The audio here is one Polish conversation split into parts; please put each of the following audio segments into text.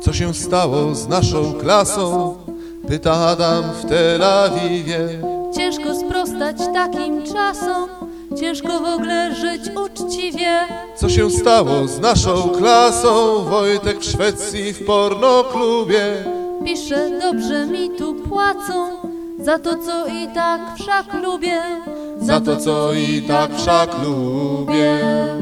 Co się stało z naszą klasą? Pyta Adam w Tel Awiwie. Ciężko sprostać takim czasom, ciężko w ogóle żyć uczciwie. Co się stało z naszą klasą? Wojtek w Szwecji w pornoklubie. Pisze, dobrze mi tu płacą, za to co i tak wszak lubię. Za to co i tak wszak lubię.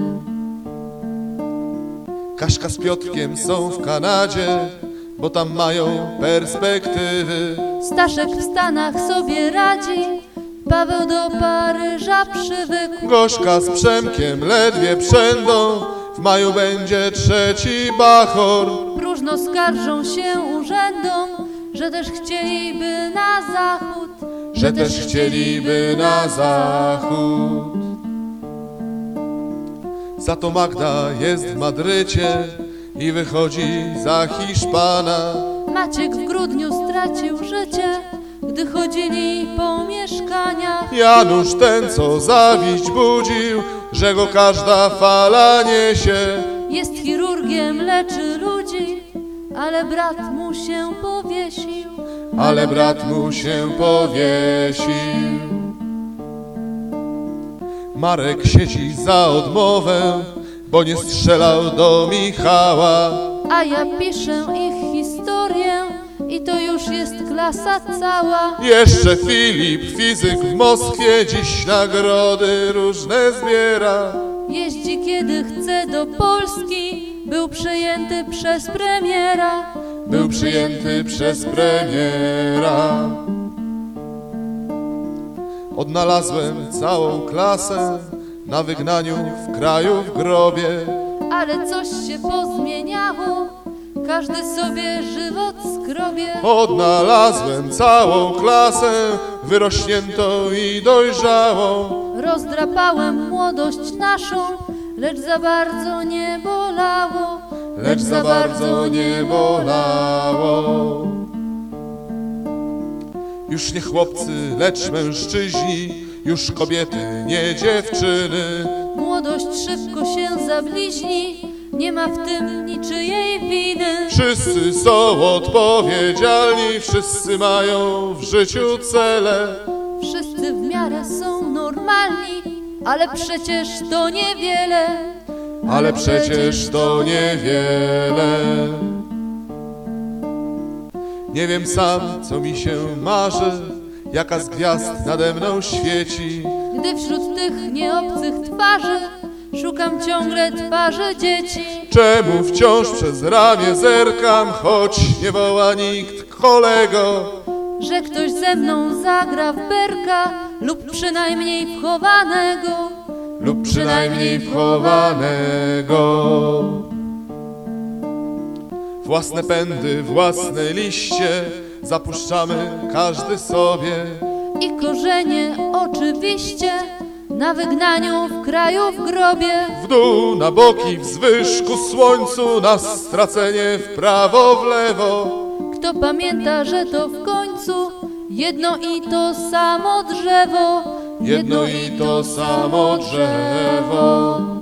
Kaśka z Piotrkiem są w Kanadzie, bo tam mają perspektywy. Staszek w Stanach sobie radzi, Paweł do Paryża przywykł. Gorzka z Przemkiem ledwie przędą, w maju będzie trzeci bachor. Próżno skarżą się urzędom, że też chcieliby na zachód. Że też chcieliby na zachód. Za to Magda jest w Madrycie i wychodzi za Hiszpana. Maciek w grudniu stracił życie, gdy chodzili po mieszkaniach. Janusz ten, co zawiść budził, że go każda fala niesie. Jest chirurgiem, leczy ludzi, ale brat mu się powiesił. Ale brat mu się powiesił. Marek siedzi za odmowę, bo nie strzelał do Michała. A ja piszę ich historię i to już jest klasa cała. Jeszcze Filip, fizyk w Moskwie, dziś nagrody różne zbiera. Jeździ kiedy chce do Polski, był przejęty przez premiera. Był przyjęty przez premiera. Odnalazłem całą klasę na wygnaniu w kraju w grobie. Ale coś się pozmieniało, każdy sobie żywot skrobie. Odnalazłem całą klasę wyrośniętą i dojrzałą. Rozdrapałem młodość naszą, lecz za bardzo nie bolało. Lecz za bardzo nie bolało. Już nie chłopcy, lecz mężczyźni, już kobiety, nie dziewczyny. Młodość szybko się zabliźni, nie ma w tym niczyjej winy. Wszyscy są odpowiedzialni, wszyscy mają w życiu cele. Wszyscy w miarę są normalni, ale przecież to niewiele. Ale przecież to niewiele. Nie wiem sam, co mi się marzy, jaka z gwiazd nade mną świeci. Gdy wśród tych nieobcych twarzy szukam ciągle twarzy dzieci. Czemu wciąż przez ramię zerkam, choć nie woła nikt kolego? Że ktoś ze mną zagra w berka lub przynajmniej wchowanego. Lub przynajmniej wchowanego. Własne pędy, własne liście zapuszczamy każdy sobie. I korzenie oczywiście na wygnaniu w kraju w grobie. W dół, na boki, wzwyż ku słońcu, na stracenie w prawo, w lewo. Kto pamięta, że to w końcu jedno i to samo drzewo. Jedno i to samo drzewo.